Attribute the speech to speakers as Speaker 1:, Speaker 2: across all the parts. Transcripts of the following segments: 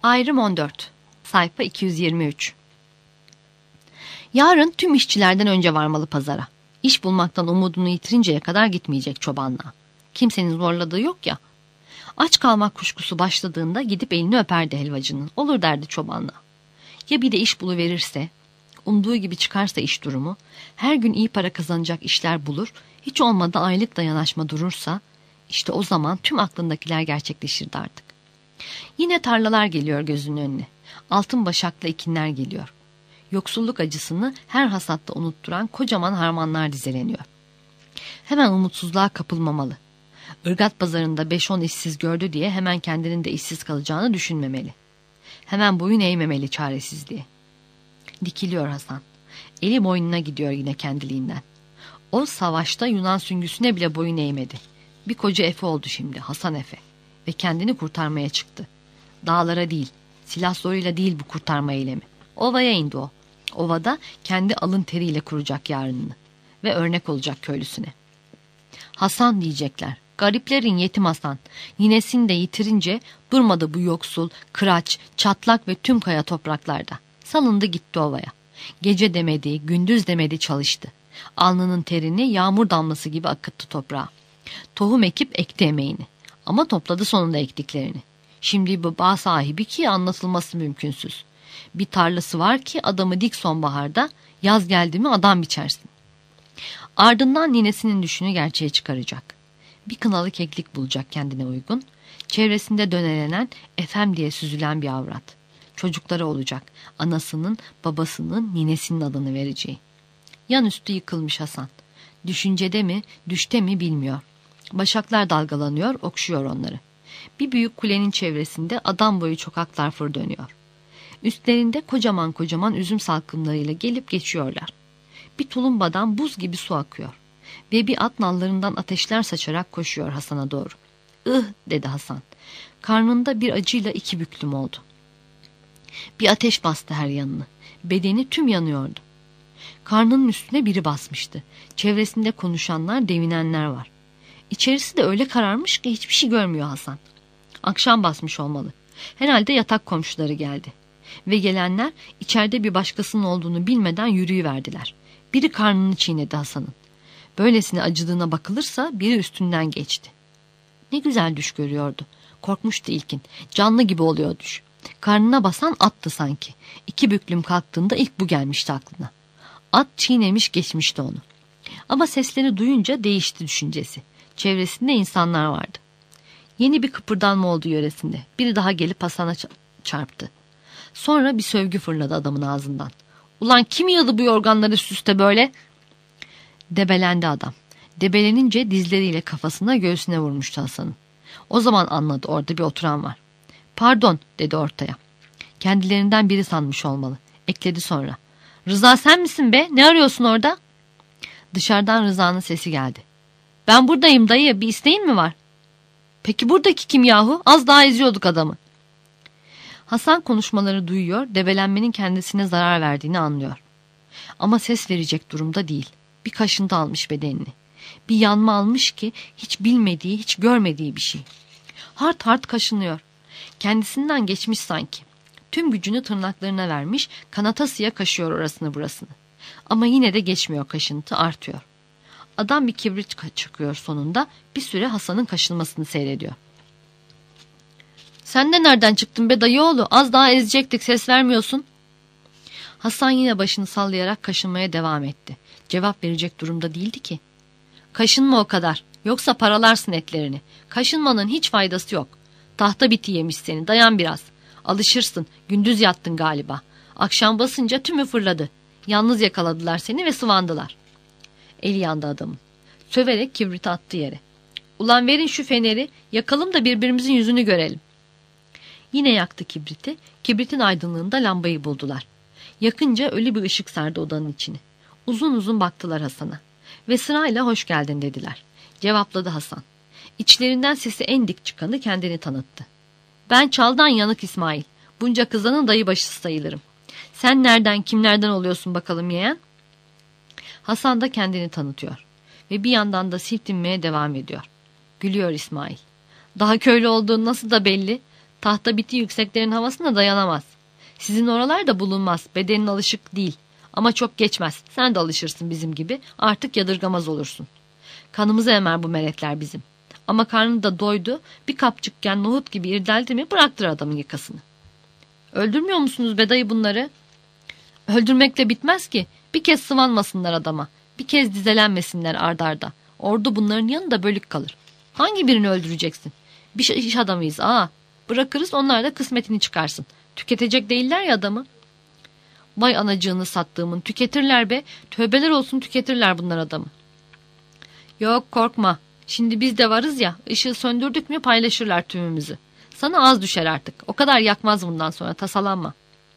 Speaker 1: Ayrım 14. Sayfa 223. Yarın tüm işçilerden önce varmalı pazara. İş bulmaktan umudunu yitirinceye kadar gitmeyecek çobanlığa. Kimsenin zorladığı yok ya. Aç kalmak kuşkusu başladığında gidip elini öperdi helvacının. Olur derdi çobanlığa. Ya bir de iş buluverirse, umduğu gibi çıkarsa iş durumu, her gün iyi para kazanacak işler bulur, hiç olmadı aylık da yanaşma durursa, işte o zaman tüm aklındakiler gerçekleşirdi artık. Yine tarlalar geliyor gözünün önüne. Altın başaklı ekinler geliyor. Yoksulluk acısını her hasatta unutturan kocaman harmanlar dizeleniyor. Hemen umutsuzluğa kapılmamalı. Irgat pazarında 5-10 işsiz gördü diye hemen kendinin de işsiz kalacağını düşünmemeli. Hemen boyun eğmemeli çaresizliğe. Dikiliyor Hasan. Eli boynuna gidiyor yine kendiliğinden. O savaşta Yunan süngüsüne bile boyun eğmedi. Bir koca Efe oldu şimdi, Hasan Efe. Ve kendini kurtarmaya çıktı. Dağlara değil, silah zoruyla değil bu kurtarma eylemi. Ovaya indi o. Ovada kendi alın teriyle kuracak yarınını. Ve örnek olacak köylüsüne. Hasan diyecekler. Gariplerin yetim Hasan. Ninesini de yitirince durmadı bu yoksul, kıraç, çatlak ve tüm kaya topraklarda. Salındı gitti ovaya. Gece demedi, gündüz demedi çalıştı. Alnının terini yağmur damlası gibi akıttı toprağa. Tohum ekip ekti emeğini. Ama topladı sonunda ektiklerini. Şimdi bir bağ sahibi ki anlatılması mümkünsüz. Bir tarlası var ki adamı dik sonbaharda, yaz geldi mi adam biçersin. Ardından ninesinin düşünü gerçeğe çıkaracak. Bir kınalı keklik bulacak kendine uygun. Çevresinde dönelenen, efem diye süzülen bir avrat. Çocukları olacak. Anasının, babasının, ninesinin adını vereceği. Yan üstü yıkılmış Hasan. Düşüncede mi, düşte mi bilmiyor. Başaklar dalgalanıyor, okşuyor onları. Bir büyük kulenin çevresinde adam boyu çokaklar fır dönüyor. Üstlerinde kocaman kocaman üzüm salkımlarıyla gelip geçiyorlar. Bir tulumbadan buz gibi su akıyor. Ve bir at nallarından ateşler saçarak koşuyor Hasan'a doğru. "Ih!" dedi Hasan. Karnında bir acıyla iki büklüm oldu. Bir ateş bastı her yanını. Bedeni tüm yanıyordu. Karnının üstüne biri basmıştı. Çevresinde konuşanlar, devinenler var. İçerisi de öyle kararmış ki hiçbir şey görmüyor Hasan. Akşam basmış olmalı. Herhalde yatak komşuları geldi. Ve gelenler içeride bir başkasının olduğunu bilmeden yürüyüverdiler. Biri karnını çiğnedi Hasan'ın. Böylesine acıdığına bakılırsa biri üstünden geçti. Ne güzel düş görüyordu. Korkmuştu ilkin. Canlı gibi oluyor düş. Karnına basan attı sanki. İki büklüm kalktığında ilk bu gelmişti aklına. At çiğnemiş geçmişti onu. Ama sesleri duyunca değişti düşüncesi. Çevresinde insanlar vardı. Yeni bir kıpırdanma oldu yöresinde. Biri daha gelip Hasan'a çarptı. Sonra bir sövgü fırladı adamın ağzından. "Ulan kim yığdı bu yorganları süste böyle?" Debelendi adam. Debelenince dizleriyle kafasına göğsüne vurmuştu Hasan'ın. O zaman anladı orada bir oturan var. "Pardon," dedi ortaya. Kendilerinden biri sanmış olmalı. Ekledi sonra. "Rıza sen misin be? Ne arıyorsun orada?" Dışarıdan Rıza'nın sesi geldi. "Ben buradayım dayı, bir isteğin mi var?" "Peki buradaki kim yahu? Az daha eziyorduk adamı." Hasan konuşmaları duyuyor, debelenmenin kendisine zarar verdiğini anlıyor. Ama ses verecek durumda değil. Bir kaşıntı almış bedenini. Bir yanma almış ki hiç bilmediği, hiç görmediği bir şey. Hart hart kaşınıyor. Kendisinden geçmiş sanki. Tüm gücünü tırnaklarına vermiş, kanatasıya kaşıyor orasını burasını. Ama yine de geçmiyor kaşıntı, artıyor. Adam bir kibrit çıkıyor sonunda, bir süre Hasan'ın kaşınmasını seyrediyor. "Sen de nereden çıktın be dayıoğlu? Az daha ezecektik, ses vermiyorsun." Hasan yine başını sallayarak kaşınmaya devam etti. Cevap verecek durumda değildi ki. "Kaşınma o kadar, yoksa paralarsın etlerini. Kaşınmanın hiç faydası yok. Tahta biti yemiş seni, dayan biraz. Alışırsın, gündüz yattın galiba. Akşam basınca tümü fırladı. Yalnız yakaladılar seni ve sıvandılar." Eli yandı adamın. Söverek kibriti attı yere. "Ulan verin şu feneri, yakalım da birbirimizin yüzünü görelim." Yine yaktı kibriti. Kibritin aydınlığında lambayı buldular. Yakınca ölü bir ışık sardı odanın içini. Uzun uzun baktılar Hasan'a. Ve sırayla "Hoş geldin" dediler. Cevapladı Hasan. İçlerinden sesi en dik çıkanı kendini tanıttı. "Ben Çaldan Yanık İsmail. Bunca kızanın dayıbaşısı sayılırım. Sen nereden, kimlerden oluyorsun bakalım yeğen?" Hasan da kendini tanıtıyor. Ve bir yandan da siltinmeye devam ediyor. Gülüyor İsmail. "Daha köylü olduğun nasıl da belli. Tahta biti yükseklerin havasına dayanamaz. Sizin oralarda bulunmaz. Bedenin alışık değil. Ama çok geçmez. Sen de alışırsın bizim gibi. Artık yadırgamaz olursun. Kanımızı emer bu melekler bizim. Ama karnı da doydu. Bir kapçıkken nohut gibi irdeldi mi bıraktır adamın yakasını. Öldürmüyor musunuz be dayı bunları? Öldürmekle bitmez ki. Bir kez sıvanmasınlar adama. Bir kez dizelenmesinler ard arda. Ordu bunların yanında bölük kalır. Hangi birini öldüreceksin? Bir iş adamıyız Bırakırız, onlar da kısmetini çıkarsın. Tüketecek değiller ya adamı. Vay anacığını sattığımın, tüketirler be. Tövbeler olsun, tüketirler bunlar adamı. Yok, korkma. Şimdi biz de varız ya, ışığı söndürdük mü paylaşırlar tümümüzü. Sana az düşer artık. O kadar yakmaz bundan sonra, tasalanma.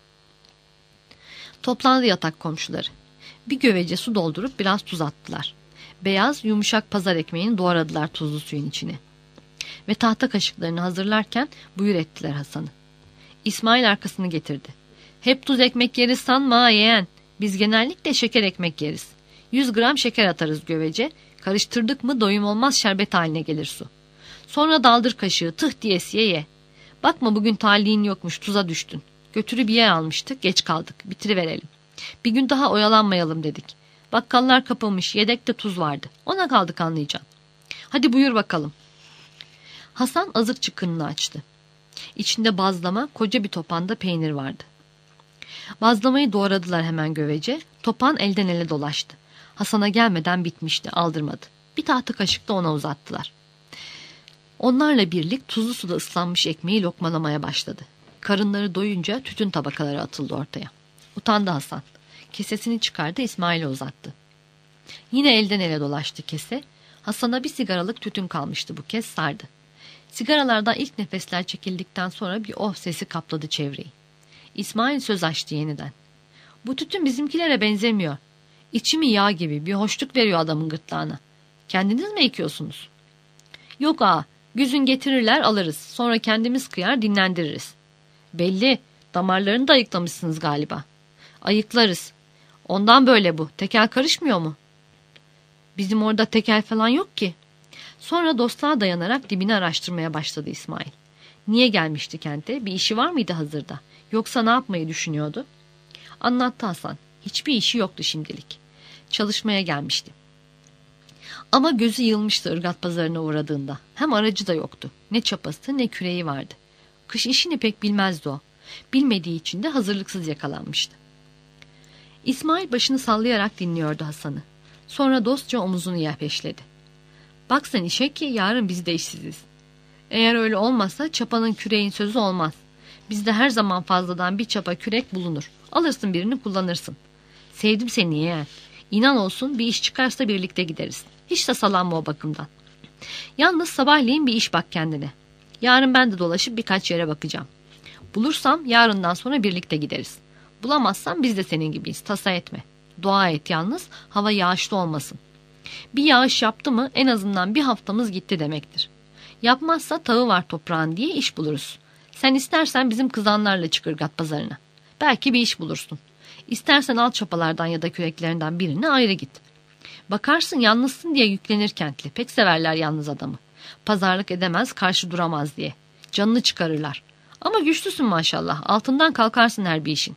Speaker 1: Toplandı yatak komşuları. Bir gövece su doldurup biraz tuz attılar. Beyaz, yumuşak pazar ekmeğini doğradılar tuzlu suyun içine. Ve tahta kaşıklarını hazırlarken buyur ettiler Hasan'ı. İsmail arkasını getirdi. Hep tuz ekmek yeriz sanma yeğen. Biz genellikle şeker ekmek yeriz. 100 gram şeker atarız gövece. Karıştırdık mı doyum olmaz şerbet haline gelir su. Sonra daldır kaşığı, tıh diyesiye ye. Bakma bugün talihin yokmuş, tuza düştün. Götürü bir yer almıştık, geç kaldık, bitiriverelim. Bir gün daha oyalanmayalım dedik. Bakkallar kapamış, yedekte tuz vardı. Ona kaldık anlayacağım. Hadi buyur bakalım. Hasan azık çıkınını açtı. İçinde bazlama, koca bir topanda peynir vardı. Bazlamayı doğradılar hemen gövece. Topan elden ele dolaştı. Hasan'a gelmeden bitmişti, aldırmadı. Bir tahta kaşık da ona uzattılar. Onlarla birlik tuzlu suda ıslanmış ekmeği lokmalamaya başladı. Karınları doyunca tütün tabakaları atıldı ortaya. Utandı Hasan. Kesesini çıkardı, İsmail'e uzattı. Yine elden ele dolaştı kese. Hasan'a bir sigaralık tütün kalmıştı, bu kez sardı. Sigaralardan ilk nefesler çekildikten sonra bir oh sesi kapladı çevreyi. İsmail söz açtı yeniden. Bu tütün bizimkilere benzemiyor. İçimi yağ gibi bir hoşluk veriyor adamın gırtlağına. Kendiniz mi ekiyorsunuz? Yok güzün getirirler alırız. Sonra kendimiz kıyar dinlendiririz. Belli, damarlarını da ayıklamışsınız galiba. Ayıklarız. Ondan böyle bu. Tekel karışmıyor mu? Bizim orada tekel falan yok ki. Sonra dostluğa dayanarak dibini araştırmaya başladı İsmail. Niye gelmişti kente? Bir işi var mıydı hazırda? Yoksa ne yapmayı düşünüyordu? Anlattı Hasan. Hiçbir işi yoktu şimdilik. Çalışmaya gelmişti. Ama gözü yılmıştı ırgat pazarına uğradığında. Hem aracı da yoktu. Ne çapası ne küreği vardı. Kış işini pek bilmezdi o. Bilmediği için de hazırlıksız yakalanmıştı. İsmail başını sallayarak dinliyordu Hasan'ı. Sonra dostça omuzunu yerpeşledi. Bak sen işe ki yarın biz de işsiziz. Eğer öyle olmazsa çapanın küreğin sözü olmaz. Bizde her zaman fazladan bir çapa kürek bulunur. Alırsın birini kullanırsın. Sevdim seni yeğen. İnan olsun bir iş çıkarsa birlikte gideriz. Hiç de salanma o bakımdan. Yalnız sabahleyin bir iş bak kendine. Yarın ben de dolaşıp birkaç yere bakacağım. Bulursam yarından sonra birlikte gideriz. Bulamazsam biz de senin gibiyiz, tasa etme. Dua et yalnız hava yağışlı olmasın. Bir yağış yaptı mı en azından bir haftamız gitti demektir. Yapmazsa tağı var toprağın diye iş buluruz. Sen istersen bizim kızanlarla çık ırgat pazarına. Belki bir iş bulursun. İstersen al çapalardan ya da küreklerinden birine ayrı git. Bakarsın yalnızsın diye yüklenir kentli. Pek severler yalnız adamı. Pazarlık edemez, karşı duramaz diye. Canını çıkarırlar. Ama güçlüsün maşallah. Altından kalkarsın her bir işin.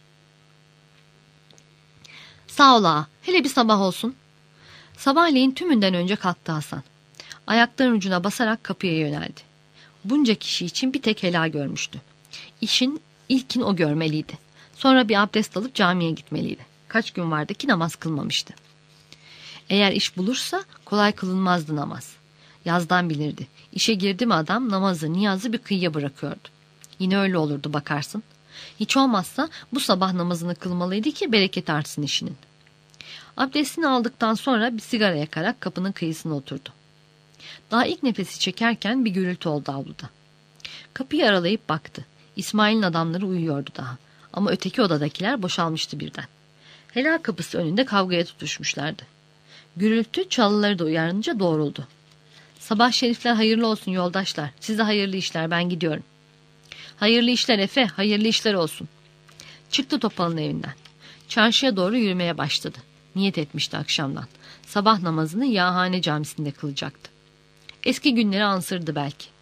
Speaker 1: Sağ ol ağa. Hele bir sabah olsun. Sabahleyin tümünden önce kalktı Hasan. Ayaklarının ucuna basarak kapıya yöneldi. Bunca kişi için bir tek helal görmüştü. İşin ilkin o görmeliydi. Sonra bir abdest alıp camiye gitmeliydi. Kaç gün vardı ki namaz kılmamıştı. Eğer iş bulursa kolay kılınmazdı namaz. Yazdan bilirdi. İşe girdi mi adam namazı, niyazı bir kıyıya bırakıyordu. Yine öyle olurdu bakarsın. Hiç olmazsa bu sabah namazını kılmalıydı ki bereket artsın işinin. Abdestini aldıktan sonra bir sigara yakarak kapının kıyısına oturdu. Daha ilk nefesi çekerken bir gürültü oldu avluda. Kapıyı aralayıp baktı. İsmail'in adamları uyuyordu daha. Ama öteki odadakiler boşalmıştı birden. Helal kapısı önünde kavgaya tutuşmuşlardı. Gürültü çalıları da uyarınca doğruldu. Sabah şerifler hayırlı olsun yoldaşlar. Size hayırlı işler, ben gidiyorum. Hayırlı işler Efe, hayırlı işler olsun. Çıktı Topal'ın evinden. Çarşıya doğru yürümeye başladı. Niyet etmişti akşamdan. Sabah namazını Yağhane Camisi'nde kılacaktı. Eski günleri ansırdı belki.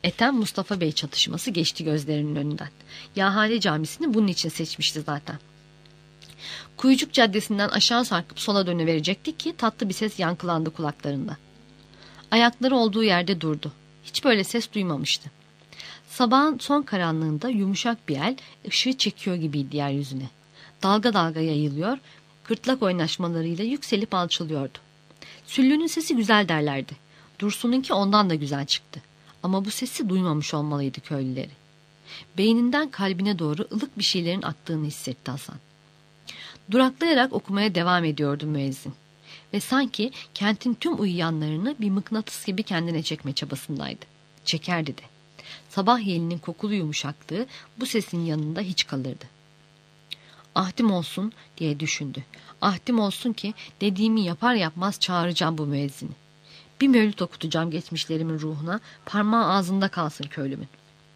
Speaker 1: Ethem Mustafa Bey çatışması geçti gözlerinin önünden. Yahale Camisi'ni bunun için seçmişti zaten. Kuyucuk Caddesi'nden aşağı sarkıp sola dönüverecekti ki tatlı bir ses yankılandı kulaklarında. Ayakları olduğu yerde durdu. Hiç böyle ses duymamıştı. Sabahın son karanlığında yumuşak bir el ışığı çekiyor gibiydi yeryüzüne. Dalga dalga yayılıyor, gırtlak oynaşmalarıyla yükselip alçalıyordu. Süllü'nün sesi güzel derlerdi. Dursun'unki ondan da güzel çıktı. Ama bu sesi duymamış olmalıydı köylüleri. Beyninden kalbine doğru ılık bir şeylerin aktığını hissetti Hasan. Duraklayarak okumaya devam ediyordu müezzin. Ve sanki kentin tüm uyuyanlarını bir mıknatıs gibi kendine çekme çabasındaydı. Çekerdi de. Sabah yelinin kokulu yumuşaklığı bu sesin yanında hiç kalırdı. Ahdim olsun diye düşündü. Ahdim olsun ki dediğimi yapar yapmaz çağıracağım bu müezzini. Bir mevlüt okutacağım geçmişlerimin ruhuna, parmağı ağzında kalsın köylümün.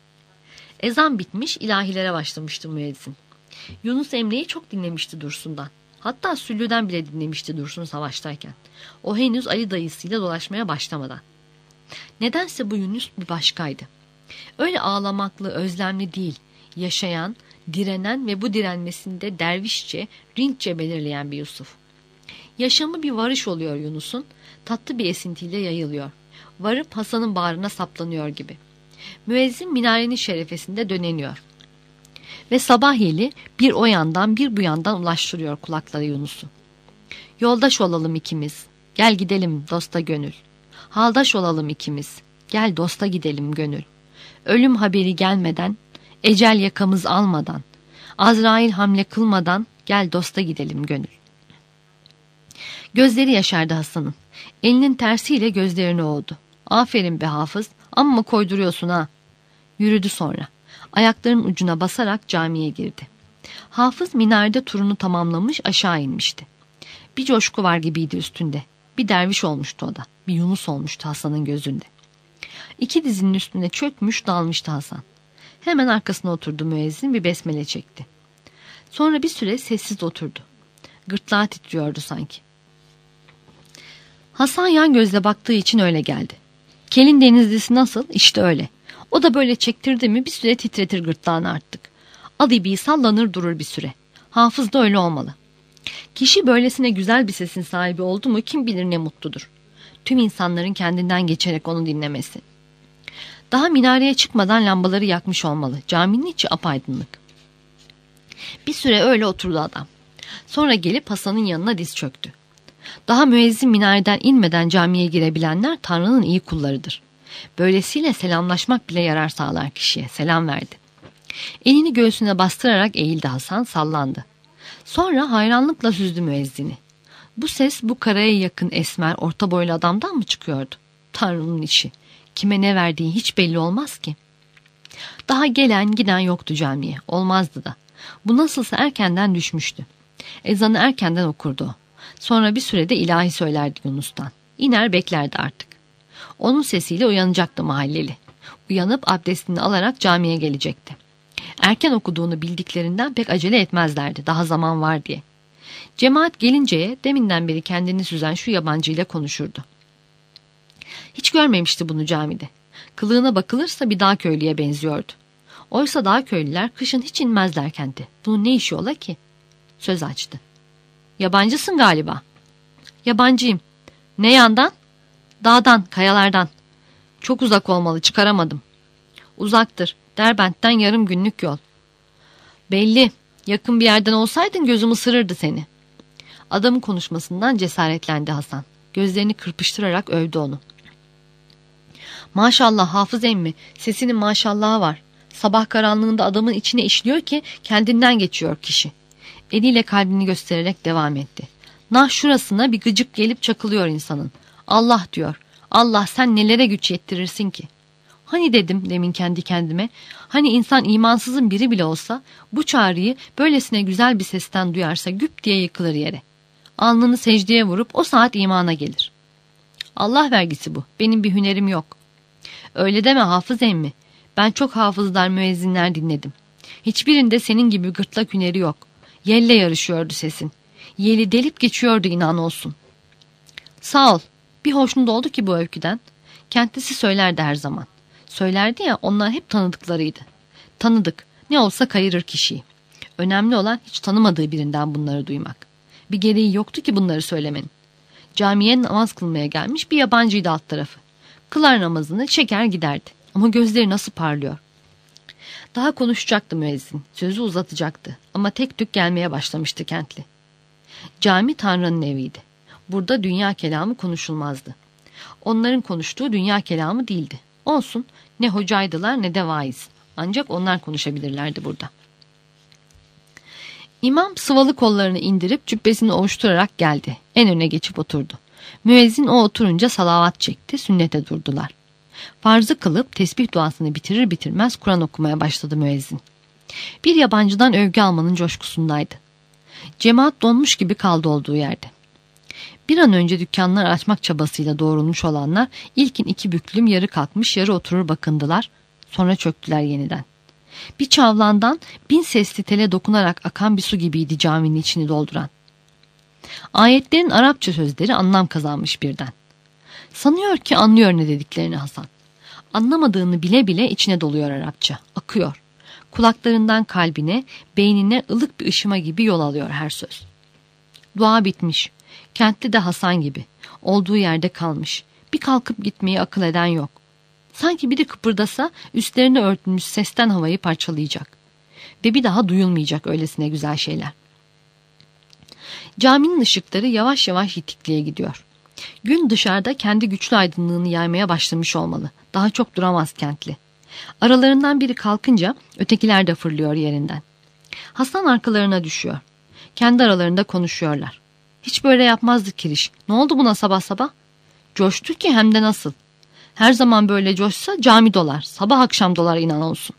Speaker 1: Ezan bitmiş, ilahilere başlamıştı müezzin. Yunus Emre'yi çok dinlemişti Dursun'dan. Hatta Süllü'den bile dinlemişti Dursun savaştayken. O henüz Ali dayısıyla dolaşmaya başlamadan. Nedense bu Yunus bir başkaydı. Öyle ağlamaklı, özlemli değil, yaşayan, direnen ve bu direnmesinde dervişçe, rinççe belirleyen bir Yusuf. Yaşamı bir varış oluyor Yunus'un, tatlı bir esintiyle yayılıyor. Varıp Hasan'ın bağrına saplanıyor gibi. Müezzin minarenin şerefesinde döneniyor. Ve sabah yeli bir o yandan bir bu yandan ulaştırıyor kulakları Yunus'u. Yoldaş olalım ikimiz, gel gidelim dosta gönül. Haldaş olalım ikimiz, gel dosta gidelim gönül. Ölüm haberi gelmeden, ecel yakamız almadan, Azrail hamle kılmadan gel dosta gidelim gönül. Gözleri yaşardı Hasan'ın. Elinin tersiyle gözlerini ovdu. Aferin be Hafız, amma koyduruyorsun ha. Yürüdü sonra. Ayaklarının ucuna basarak camiye girdi. Hafız minarede turunu tamamlamış aşağı inmişti. Bir coşku var gibiydi üstünde. Bir derviş olmuştu o da. Bir Yunus olmuştu Hasan'ın gözünde. İki dizinin üstüne çökmüş dalmıştı Hasan. Hemen arkasına oturdu müezzin, bir besmele çekti. Sonra bir süre sessiz oturdu. Gırtlağı titriyordu sanki. Hasan yan gözle baktığı için öyle geldi. Kelin denizlisi nasıl? İşte öyle. O da böyle çektirdi mi bir süre titretir gırtlağını artık. Adibi sallanır durur bir süre. Hafız da öyle olmalı. Kişi böylesine güzel bir sesin sahibi oldu mu kim bilir ne mutludur. Tüm insanların kendinden geçerek onu dinlemesi. Daha minareye çıkmadan lambaları yakmış olmalı. Caminin içi apaydınlık. Bir süre öyle oturdu adam. Sonra gelip Hasan'ın yanına diz çöktü. Daha müezzin minareden inmeden camiye girebilenler Tanrı'nın iyi kullarıdır. Böylesiyle selamlaşmak bile yarar sağlar kişiye. Selam verdi. Elini göğsüne bastırarak eğildi Hasan, sallandı. Sonra hayranlıkla süzdü müezzini. Bu ses bu karaya yakın esmer, orta boylu adamdan mı çıkıyordu? Tanrı'nın işi. Kime ne verdiği hiç belli olmaz ki. Daha gelen giden yoktu camiye. Olmazdı da. Bu nasılsa erkenden düşmüştü. Ezanı erkenden okurdu o. Sonra bir sürede ilahi söylerdi Yunus'tan. İner beklerdi artık. Onun sesiyle uyanacaktı mahalleli. Uyanıp abdestini alarak camiye gelecekti. Erken okuduğunu bildiklerinden pek acele etmezlerdi. Daha zaman var diye. Cemaat gelinceye deminden beri kendini süzen şu yabancıyla konuşurdu. Hiç görmemişti bunu camide. Kılığına bakılırsa bir dağ köylüye benziyordu. Oysa dağ köylüler kışın hiç inmezler kente. Bunun ne işi ola ki? Söz açtı. Yabancısın galiba. Yabancıyım. Ne yandan? Dağdan, kayalardan. Çok uzak olmalı, çıkaramadım. Uzaktır. Derbent'ten yarım günlük yol. Belli. Yakın bir yerden olsaydın gözüm ısırırdı seni. Adamın konuşmasından cesaretlendi Hasan. Gözlerini kırpıştırarak övdü onu. Maşallah Hafız emmi, sesinin maşallahı var. Sabah karanlığında adamın içine işliyor ki kendinden geçiyor kişi. Eliyle kalbini göstererek devam etti. Nah şurasına bir gıcık gelip çakılıyor insanın. Allah diyor. Allah sen nelere güç yettirirsin ki? Hani dedim demin kendi kendime. Hani insan imansızın biri bile olsa bu çağrıyı böylesine güzel bir sesten duyarsa güp diye yıkılır yere. Alnını secdeye vurup o saat imana gelir. Allah vergisi bu. Benim bir hünerim yok. Öyle deme Hafız emmi. Ben çok hafızlar müezzinler dinledim. Hiçbirinde senin gibi gırtlak hüneri yok. Yelle yarışıyordu sesin. Yeli delip geçiyordu inan olsun. Sağ ol. Bir hoşnut oldu ki bu öyküden. Kentlisi söylerdi her zaman. Söylerdi ya, onlar hep tanıdıklarıydı. Tanıdık, ne olsa kayırır kişiyi. Önemli olan hiç tanımadığı birinden bunları duymak. Bir gereği yoktu ki bunları söylemenin. Camiye namaz kılmaya gelmiş bir yabancıydı alt tarafı. Kılar namazını, çeker giderdi. Ama gözleri nasıl parlıyor. Daha konuşacaktı müezzin, sözü uzatacaktı. Ama tek tük gelmeye başlamıştı kentli. Cami Tanrı'nın eviydi. Burada dünya kelamı konuşulmazdı. Onların konuştuğu dünya kelamı değildi. Olsun, ne hocaydılar ne de vaiz. Ancak onlar konuşabilirlerdi burada. İmam sıvalı kollarını indirip cübbesini ovuşturarak geldi. En öne geçip oturdu. Müezzin o oturunca salavat çekti, sünnete durdular. Farzı kılıp tesbih duasını bitirir bitirmez Kur'an okumaya başladı müezzin. Bir yabancıdan övgü almanın coşkusundaydı. Cemaat donmuş gibi kaldı olduğu yerde. Bir an önce dükkanlar açmak çabasıyla doğrulmuş olanlar ilkin iki büklüm yarı kalkmış yarı oturur bakındılar, sonra çöktüler yeniden. Bir çavlandan 1000 sesli tele dokunarak akan bir su gibiydi caminin içini dolduran. Ayetlerin Arapça sözleri anlam kazanmış birden. Sanıyor ki anlıyor ne dediklerini Hasan. Anlamadığını bile bile içine doluyor Arapça, akıyor. Kulaklarından kalbine, beynine ılık bir ışıma gibi yol alıyor her söz. Dua bitmiş. Kentli de Hasan gibi. Olduğu yerde kalmış. Bir kalkıp gitmeyi akıl eden yok. Sanki biri kıpırdasa üstlerine örtülmüş sesten havayı parçalayacak. Ve bir daha duyulmayacak öylesine güzel şeyler. Caminin ışıkları yavaş yavaş yitikliğe gidiyor. Gün dışarıda kendi güçlü aydınlığını yaymaya başlamış olmalı. Daha çok duramaz kentli. Aralarından biri kalkınca ötekiler de fırlıyor yerinden. Hasan arkalarına düşüyor. Kendi aralarında konuşuyorlar. Hiç böyle yapmazdı Kiriş. Ne oldu buna sabah sabah? Coştu ki hem de nasıl. Her zaman böyle coşsa cami dolar. Sabah akşam dolar inan olsun.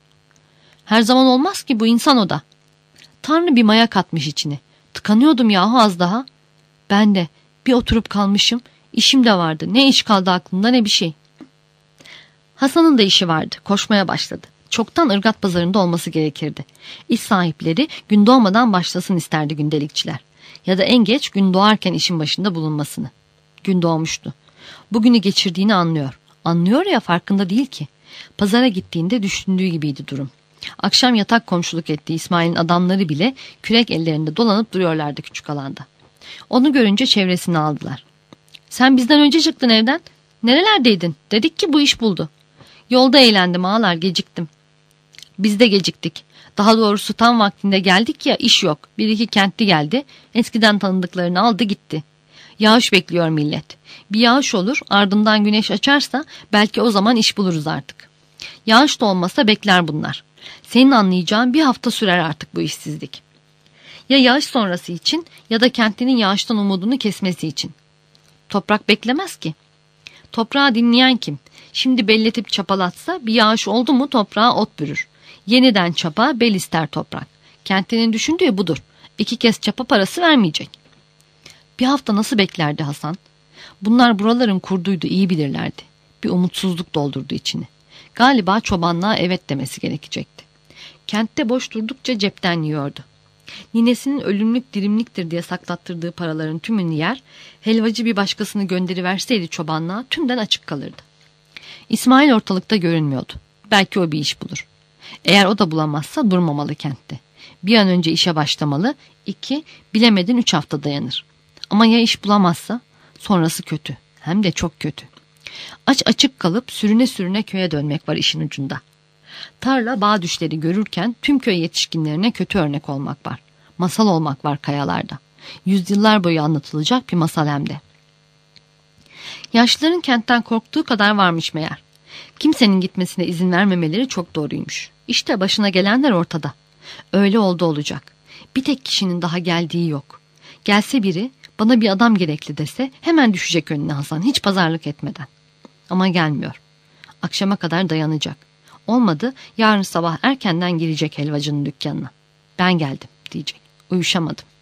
Speaker 1: Her zaman olmaz ki, bu insan o da. Tanrı bir maya katmış içine. Tıkanıyordum yahu az daha. Ben de bir oturup kalmışım. İşim de vardı. Ne iş kaldı aklımda ne bir şey. Hasan'ın da işi vardı. Koşmaya başladı. Çoktan ırgat pazarında olması gerekirdi. İş sahipleri gün doğmadan başlasın isterdi gündelikçiler. Ya da en geç gün doğarken işin başında bulunmasını. Gün doğmuştu. Bugünü geçirdiğini anlıyor. Anlıyor ya, farkında değil ki. Pazara gittiğinde düşündüğü gibiydi durum. Akşam yatak komşuluk ettiği İsmail'in adamları bile kürek ellerinde dolanıp duruyorlardı küçük alanda. Onu görünce çevresine aldılar. Sen bizden önce çıktın evden. Nerelerdeydin? Dedik ki bu iş buldu. Yolda eğlendim ağalar, geciktim. Biz de geciktik. Daha doğrusu tam vaktinde geldik ya, iş yok. Bir iki kentli geldi. Eskiden tanıdıklarını aldı gitti. Yağış bekliyor millet. Bir yağış olur, ardından güneş açarsa belki o zaman iş buluruz artık. Yağış da olmasa bekler bunlar. Senin anlayacağın bir hafta sürer artık bu işsizlik. Ya yağış sonrası için ya da kentlinin yağıştan umudunu kesmesi için. Toprak beklemez ki. Toprağı dinleyen kim? Şimdi belletip çapalatsa bir yağış oldu mu toprağa ot bürür. Yeniden çapa, bel ister toprak. Kentlinin düşündüğü budur. 2 kez çapa parası vermeyecek. Bir hafta nasıl beklerdi Hasan? Bunlar buraların kurduydu, iyi bilirlerdi. Bir umutsuzluk doldurdu içini. Galiba çobanlığa evet demesi gerekecekti. Kentte boş durdukça cepten yiyordu. Ninesinin ölümlük dirimliktir diye saklattırdığı paraların tümünü yer, helvacı bir başkasını gönderiverseydi çobanlığa tümden açık kalırdı. İsmail ortalıkta görünmüyordu. Belki o bir iş bulur. Eğer o da bulamazsa durmamalı kentte. Bir an önce işe başlamalı. 2, bilemedin 3 hafta dayanır. Ama ya iş bulamazsa? Sonrası kötü. Hem de çok kötü. Açık kalıp sürüne sürüne köye dönmek var işin ucunda. Tarla bağ düşleri görürken tüm köy yetişkinlerine kötü örnek olmak var. Masal olmak var kayalarda. Yüzyıllar boyu anlatılacak bir masal hem de. Yaşlıların kentten korktuğu kadar varmış meğer. Kimsenin gitmesine izin vermemeleri çok doğruymuş. İşte başına gelenler ortada. Öyle oldu olacak. Bir tek kişinin daha geldiği yok. Gelse biri bana bir adam gerekli dese hemen düşecek önüne Hasan, hiç pazarlık etmeden. Ama gelmiyor. Akşama kadar dayanacak. Olmadı yarın sabah erkenden girecek helvacının dükkanına. Ben geldim diyecek. Uyuşamadım.